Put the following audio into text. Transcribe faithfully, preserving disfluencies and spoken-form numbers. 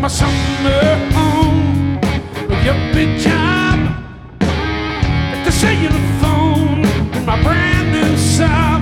my summer home with your big job at the cellular phone in my brand new Saab.